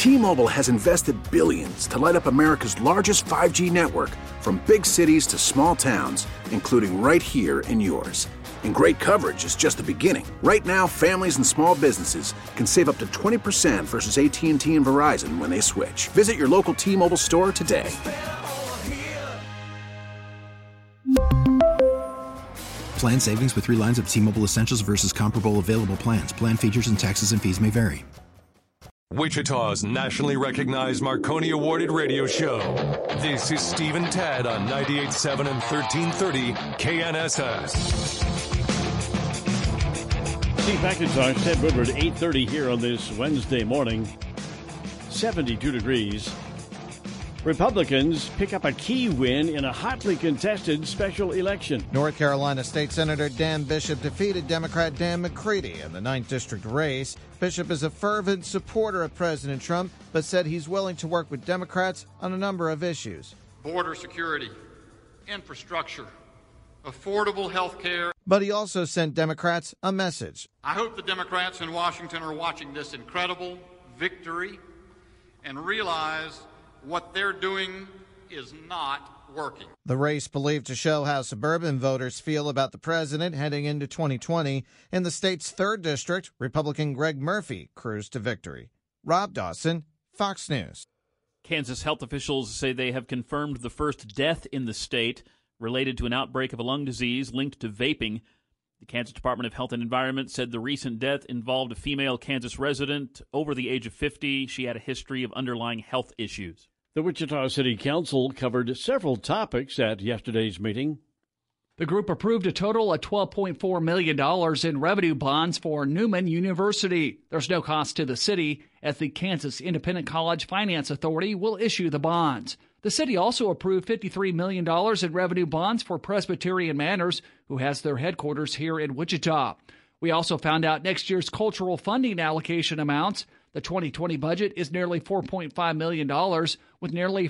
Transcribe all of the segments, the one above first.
T-Mobile has invested billions to light up America's largest 5G network, from big cities to small towns, including right here in yours. And great coverage is just the beginning. Right now, families and small businesses can save up to 20% versus AT&T and Verizon when they switch. Visit your local T-Mobile store today. Plan savings with 3 lines of T-Mobile Essentials versus comparable available plans. Plan features and taxes and fees may vary. Wichita's nationally recognized Marconi Awarded radio show. This is Steve and Tad on 98.7 and 1330 KNSS. Steve McIntosh, Ted Woodward, 8:30 here on this Wednesday morning. 72 degrees. Republicans pick up a key win in a hotly contested special election. North Carolina State Senator Dan Bishop defeated Democrat Dan McCready in the 9th District race. Bishop is a fervent supporter of President Trump, but said he's willing to work with Democrats on a number of issues. Border security, infrastructure, affordable health care. But he also sent Democrats a message. I hope the Democrats in Washington are watching this incredible victory and realize what they're doing is not working. The race believed to show how suburban voters feel about the president heading into 2020. In the state's 3rd district, Republican Greg Murphy cruised to victory. Rob Dawson, Fox News. Kansas health officials say they have confirmed the first death in the state related to an outbreak of a lung disease linked to vaping. The Kansas Department of Health and Environment said the recent death involved a female Kansas resident over the age of 50. She had a history of underlying health issues. The Wichita City Council covered several topics at yesterday's meeting. The group approved a total of $12.4 million in revenue bonds for Newman University. There's no cost to the city, as the Kansas Independent College Finance Authority will issue the bonds. The city also approved $53 million in revenue bonds for Presbyterian Manors, who has their headquarters here in Wichita. We also found out next year's cultural funding allocation amounts. The 2020 budget is nearly $4.5 million, with nearly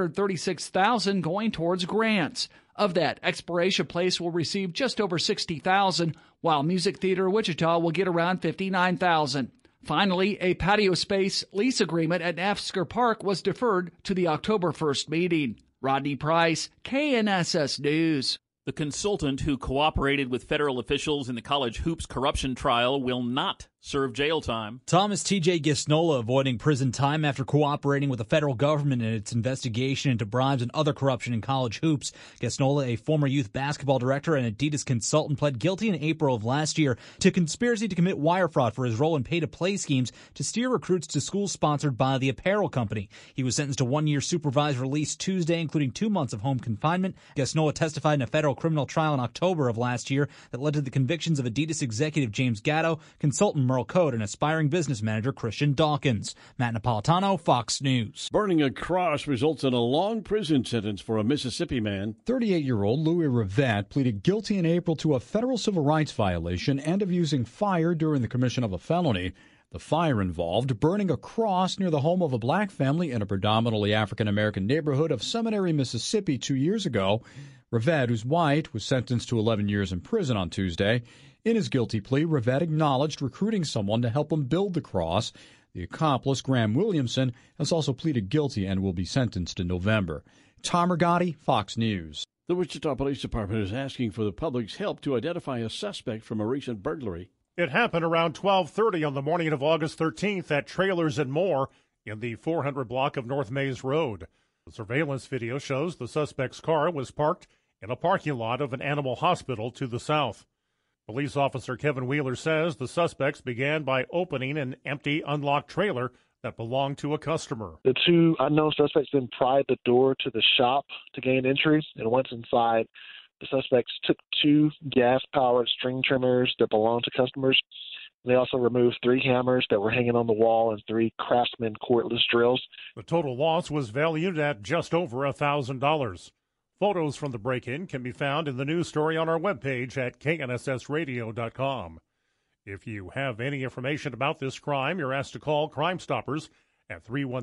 $436,000 going towards grants. Of that, Exploration Place will receive just over $60,000, while Music Theater Wichita will get around $59,000. Finally, a patio space lease agreement at Nafsker Park was deferred to the October 1st meeting. Rodney Price, KNSS News. The consultant who cooperated with federal officials in the college hoops corruption trial will not serve jail time. Thomas T.J. Gisnola avoiding prison time after cooperating with the federal government in its investigation into bribes and other corruption in college hoops. Gisnola, a former youth basketball director and Adidas consultant, pled guilty in April of last year to conspiracy to commit wire fraud for his role in pay-to-play schemes to steer recruits to schools sponsored by the apparel company. He was sentenced to 1 year supervised release Tuesday, including 2 months of home confinement. Gisnola testified in a federal criminal trial in October of last year that led to the convictions of Adidas executive James Gatto, consultant Merle Code, and aspiring business manager Christian Dawkins. Matt Napolitano, Fox News. Burning a cross results in a long prison sentence for a Mississippi man. 38-year-old Louis Rivette pleaded guilty in April to a federal civil rights violation and of using fire during the commission of a felony. The fire involved burning a cross near the home of a black family in a predominantly African-American neighborhood of Seminary, Mississippi 2 years ago. Rivette, who's white, was sentenced to 11 years in prison on Tuesday. In his guilty plea, Rivette acknowledged recruiting someone to help him build the cross. The accomplice, Graham Williamson, has also pleaded guilty and will be sentenced in November. Tom Rigotti, Fox News. The Wichita Police Department is asking for the public's help to identify a suspect from a recent burglary. It happened around 12:30 on the morning of August 13th at Trailers and More in the 400 block of North Mays Road. The surveillance video shows the suspect's car was parked in a parking lot of an animal hospital to the south. Police officer Kevin Wheeler says the suspects began by opening an empty, unlocked trailer that belonged to a customer. The 2 unknown suspects then pried the door to the shop to gain entry, and once inside, the suspects took 2 gas-powered string trimmers that belonged to customers. They also removed 3 hammers that were hanging on the wall and 3 Craftsman cordless drills. The total loss was valued at just over $1,000. Photos from the break-in can be found in the news story on our webpage at knssradio.com. If you have any information about this crime, you're asked to call Crime Stoppers at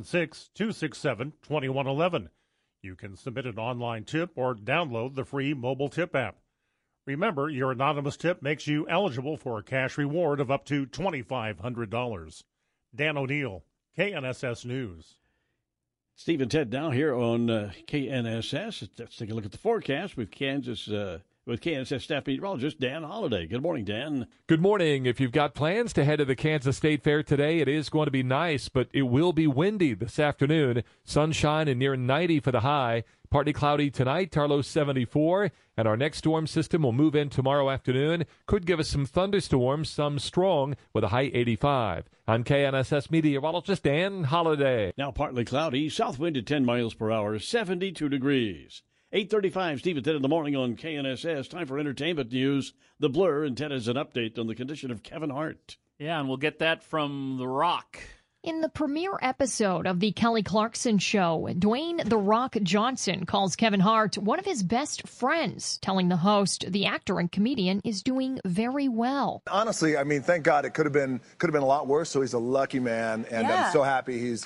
316-267-2111. You can submit an online tip or download the free mobile tip app. Remember, your anonymous tip makes you eligible for a cash reward of up to $2,500. Dan O'Neill, KNSS News. Steve and Ted now here on KNSS. Let's take a look at the forecast with KNSS staff meteorologist Dan Holliday. Good morning, Dan. Good morning. If you've got plans to head to the Kansas State Fair today, it is going to be nice, but it will be windy this afternoon. Sunshine and near 90 for the high. Partly cloudy tonight, our low 74, and our next storm system will move in tomorrow afternoon. Could give us some thunderstorms, some strong, with a high 85. I'm KNSS meteorologist Dan Holliday. Now partly cloudy, south wind at 10 miles per hour, 72 degrees. 8:35, Steve and Ted in the morning on KNSS. Time for entertainment news. The Blur, and Ted has an update on the condition of Kevin Hart. Yeah, and we'll get that from The Rock. In the premiere episode of The Kelly Clarkson Show, Dwayne "The Rock" Johnson calls Kevin Hart one of his best friends, telling the host the actor and comedian is doing very well. Honestly, I mean, thank God it could have been a lot worse, so he's a lucky man, and I'm so happy he's,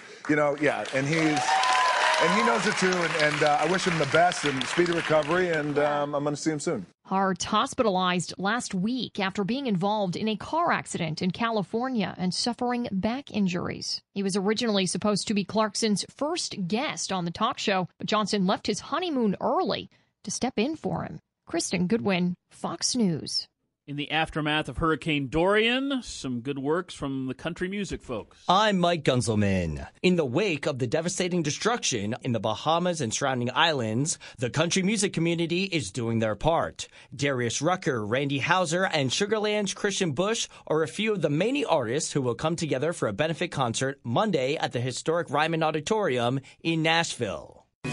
and he knows it too, and I wish him the best and speedy recovery, and I'm going to see him soon. Hart hospitalized last week after being involved in a car accident in California and suffering back injuries. He was originally supposed to be Clarkson's first guest on the talk show, but Johnson left his honeymoon early to step in for him. Kristen Goodwin, Fox News. In the aftermath of Hurricane Dorian, some good works from the country music folks. I'm Mike Gunzelman. In the wake of the devastating destruction in the Bahamas and surrounding islands, the country music community is doing their part. Darius Rucker, Randy Houser, and Sugarland's Christian Bush are a few of the many artists who will come together for a benefit concert Monday at the historic Ryman Auditorium in Nashville.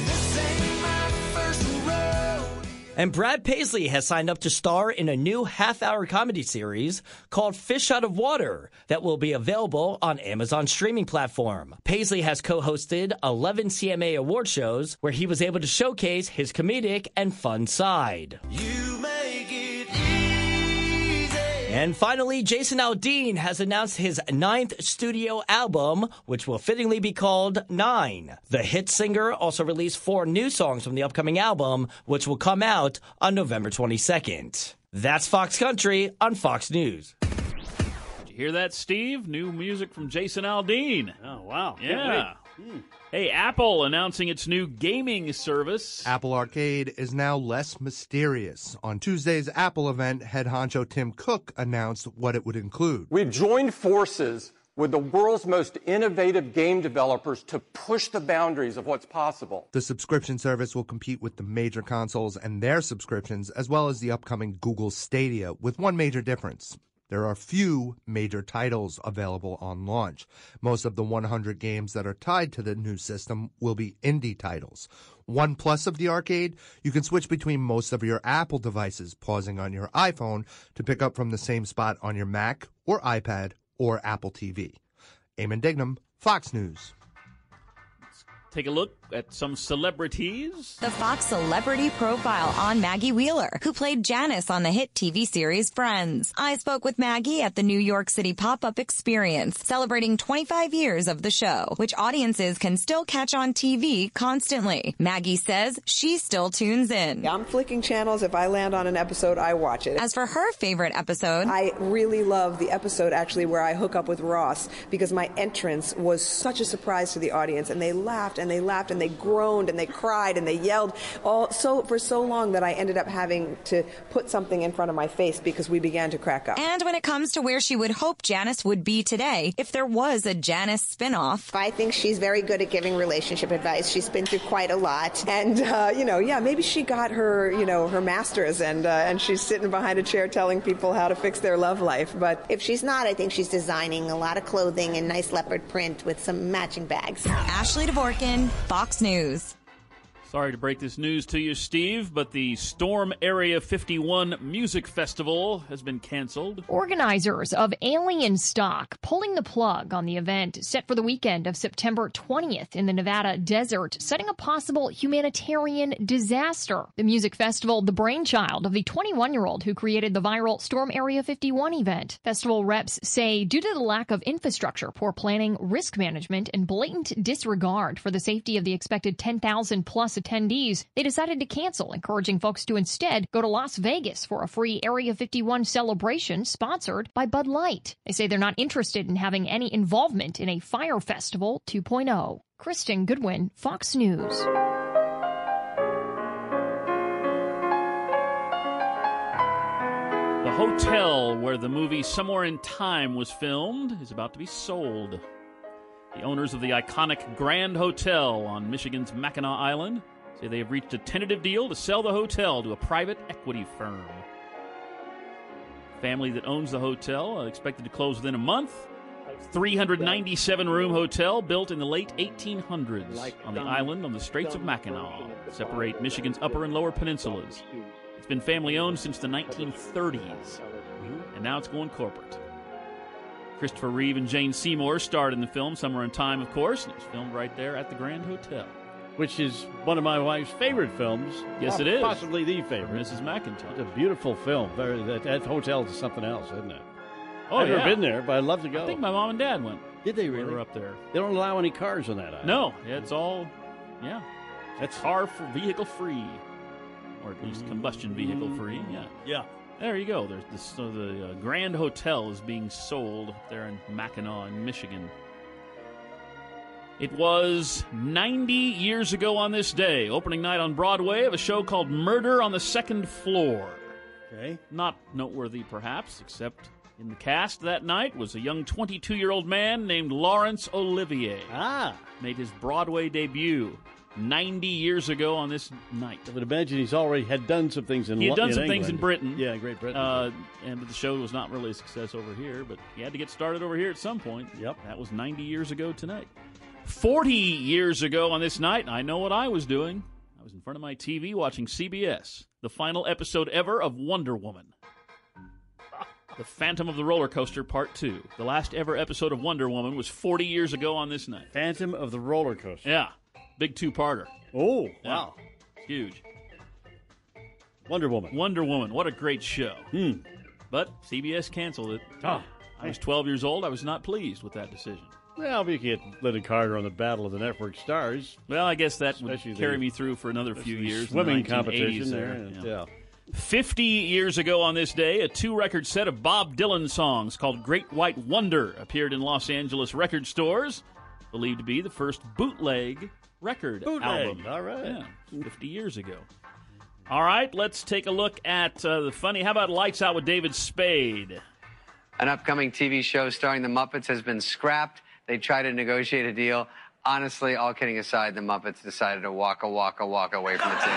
And Brad Paisley has signed up to star in a new half-hour comedy series called Fish Out of Water that will be available on Amazon's streaming platform. Paisley has co-hosted 11 CMA award shows where he was able to showcase his comedic and fun side. You make it easy. And finally, Jason Aldean has announced his 9th studio album, which will fittingly be called 9. The hit singer also released 4 new songs from the upcoming album, which will come out on November 22nd. That's Fox Country on Fox News. Did you hear that, Steve? New music from Jason Aldean. Oh, wow. Yeah. Hey, Apple announcing its new gaming service. Apple Arcade is now less mysterious. On Tuesday's Apple event, head honcho Tim Cook announced what it would include. We've joined forces with the world's most innovative game developers to push the boundaries of what's possible. The subscription service will compete with the major consoles and their subscriptions, as well as the upcoming Google Stadia, with one major difference. There are few major titles available on launch. Most of the 100 games that are tied to the new system will be indie titles. One plus of the arcade, you can switch between most of your Apple devices, pausing on your iPhone to pick up from the same spot on your Mac or iPad or Apple TV. Eamon Dignam, Fox News. Take a look at some celebrities. The Fox Celebrity Profile on Maggie Wheeler, who played Janice on the hit TV series Friends. I spoke with Maggie at the New York City Pop-Up Experience, celebrating 25 years of the show, which audiences can still catch on TV constantly. Maggie says she still tunes in. I'm flicking channels. If I land on an episode, I watch it. As for her favorite episode, I really love the episode actually where I hook up with Ross, because my entrance was such a surprise to the audience, and they laughed and they laughed and they groaned and they cried and they yelled for so long that I ended up having to put something in front of my face because we began to crack up. And when it comes to where she would hope Janice would be today if there was a Janice spinoff, I think she's very good at giving relationship advice. She's been through quite a lot. And, maybe she got her, her master's and she's sitting behind a chair telling people how to fix their love life. But if she's not, I think she's designing a lot of clothing in nice leopard print with some matching bags. Ashley Dvorkin, Fox News. Sorry to break this news to you, Steve, but the Storm Area 51 Music Festival has been canceled. Organizers of Alien Stock pulling the plug on the event set for the weekend of September 20th in the Nevada desert, setting a possible humanitarian disaster. The music festival, the brainchild of the 21-year-old who created the viral Storm Area 51 event. Festival reps say due to the lack of infrastructure, poor planning, risk management, and blatant disregard for the safety of the expected 10,000-plus attendees, they decided to cancel, encouraging folks to instead go to Las Vegas for a free Area 51 celebration sponsored by Bud Light. They say they're not interested in having any involvement in a Fire Festival 2.0. Kristen Goodwin, Fox News. The hotel where the movie Somewhere in Time was filmed is about to be sold. The owners of the iconic Grand Hotel on Michigan's Mackinac Island say they have reached a tentative deal to sell the hotel to a private equity firm. The family that owns the hotel expected to close within a month. 397-room hotel built in the late 1800s on the island on the Straits of Mackinac, separate Michigan's upper and lower peninsulas. It's been family-owned since the 1930s, and now it's going corporate. Christopher Reeve and Jane Seymour starred in the film Somewhere in Time, of course, and it was filmed right there at the Grand Hotel. Which is one of my wife's favorite films. Yes, it is. Possibly the favorite. Mrs. McIntyre. It's a beautiful film. That hotel is something else, isn't it? Oh, I've never yeah. been there, but I'd love to go. I think my mom and dad went. Did they really? They were up there. They don't allow any cars on that island. No, it's all, that's vehicle free. Or at least combustion vehicle free, yeah. Yeah. There you go. There's this, the Grand Hotel is being sold there in Mackinac, in Michigan. It was 90 years ago on this day, opening night on Broadway of a show called Murder on the Second Floor. Okay. Not noteworthy, perhaps, except in the cast that night was a young 22-year-old man named Laurence Olivier. Made his Broadway debut 90 years ago on this night. I would imagine he's already had done some things in England. He had done some things in Britain. Yeah, Great Britain. And the show was not really a success over here, but he had to get started over here at some point. Yep. That was 90 years ago tonight. 40 years ago on this night, I know what I was doing. I was in front of my TV watching CBS, the final episode ever of Wonder Woman. The Phantom of the Roller Coaster Part 2. The last ever episode of Wonder Woman was 40 years ago on this night. Phantom of the Roller Coaster. Yeah. Big two-parter. Oh, wow. Huge. Wonder Woman. Wonder Woman. What a great show. But CBS canceled it. I was 12 years old. I was not pleased with that decision. Well, we could get Lyndon Carter on the Battle of the Network Stars. Well, I guess that would carry me through for another few years. Swimming the competition there. Yeah. 50 years ago on this day, a 2-record set of Bob Dylan songs called Great White Wonder appeared in Los Angeles record stores, believed to be the first bootleg record album. All right. Yeah, 50 years ago. All right, let's take a look at the funny. How about Lights Out with David Spade? An upcoming TV show starring the Muppets has been scrapped. They tried to negotiate a deal. Honestly, all kidding aside, the Muppets decided to walk away from the team.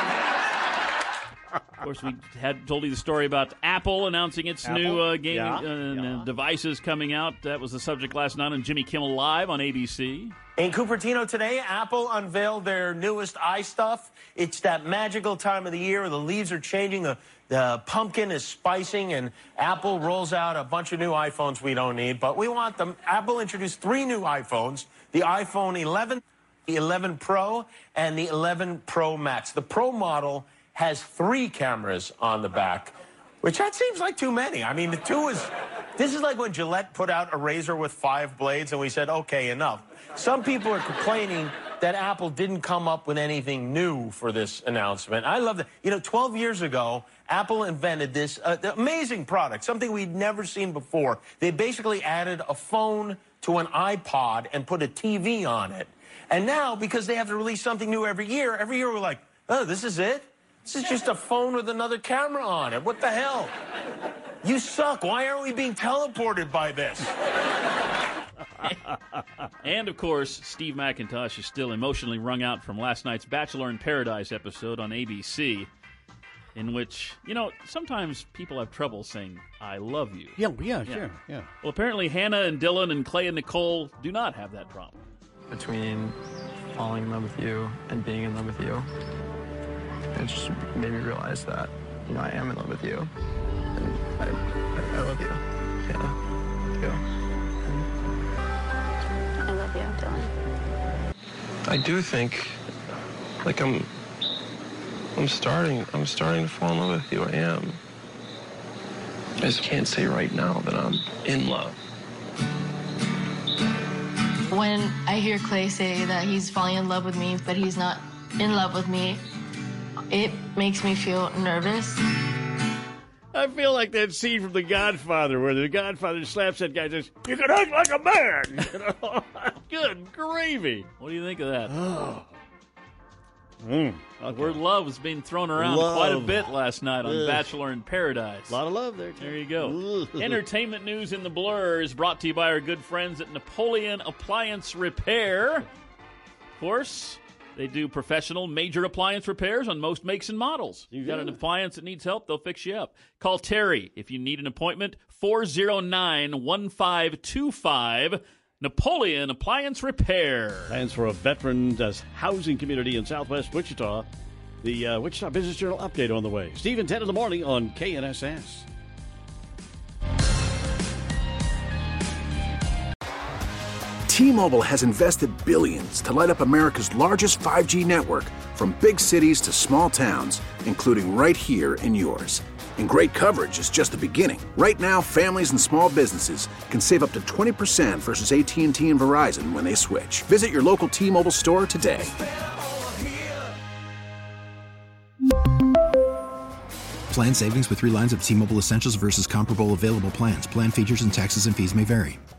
Of course, we had told you the story about Apple announcing its new gaming devices coming out. That was the subject last night on Jimmy Kimmel Live on ABC. In Cupertino today, Apple unveiled their newest iStuff. It's that magical time of the year where the leaves are changing, the pumpkin is spicing, and Apple rolls out a bunch of new iPhones we don't need, but we want them. Apple introduced 3 new iPhones, the iPhone 11, the 11 Pro, and the 11 Pro Max. The Pro model has 3 cameras on the back, which that seems like too many. I mean, this is like when Gillette put out a razor with 5 blades and we said, okay, enough. Some people are complaining that Apple didn't come up with anything new for this announcement. I love that. 12 years ago, Apple invented this amazing product, something we'd never seen before. They basically added a phone to an iPod and put a TV on it. And now, because they have to release something new every year we're like, oh, this is it? This is just a phone with another camera on it. What the hell? You suck. Why aren't we being teleported by this? And, of course, Steve McIntosh is still emotionally wrung out from last night's Bachelor in Paradise episode on ABC, in which, sometimes people have trouble saying, I love you. Yeah, sure. Yeah. Well, apparently Hannah and Dylan and Clay and Nicole do not have that problem. Between falling in love with you and being in love with you, it just made me realize that, I am in love with you. And I love you. Yeah. I love you, Dylan. I do think, I'm starting to fall in love with you. I am. I just can't say right now that I'm in love. When I hear Clay say that he's falling in love with me, but he's not in love with me. It makes me feel nervous. I feel like that scene from The Godfather where the Godfather slaps that guy and says, "You can act like a man!" You know? Good gravy. What do you think of that? The word love was being thrown around quite a bit last night on Bachelor in Paradise. A lot of love there, There you go. Entertainment news in the Blur is brought to you by our good friends at Napoleon Appliance Repair. Of course, they do professional major appliance repairs on most makes and models. You've got an appliance that needs help, they'll fix you up. Call Terry if you need an appointment, 409-1525. Napoleon Appliance Repair. Plans for a veterans housing community in southwest Wichita. The Wichita Business Journal update on the way. Steve and 10 in the morning on KNSS. T-Mobile has invested billions to light up America's largest 5G network, from big cities to small towns, including right here in yours. And great coverage is just the beginning. Right now, families and small businesses can save up to 20% versus AT&T and Verizon when they switch. Visit your local T-Mobile store today. Plan savings with 3 lines of T-Mobile Essentials versus comparable available plans. Plan features and taxes and fees may vary.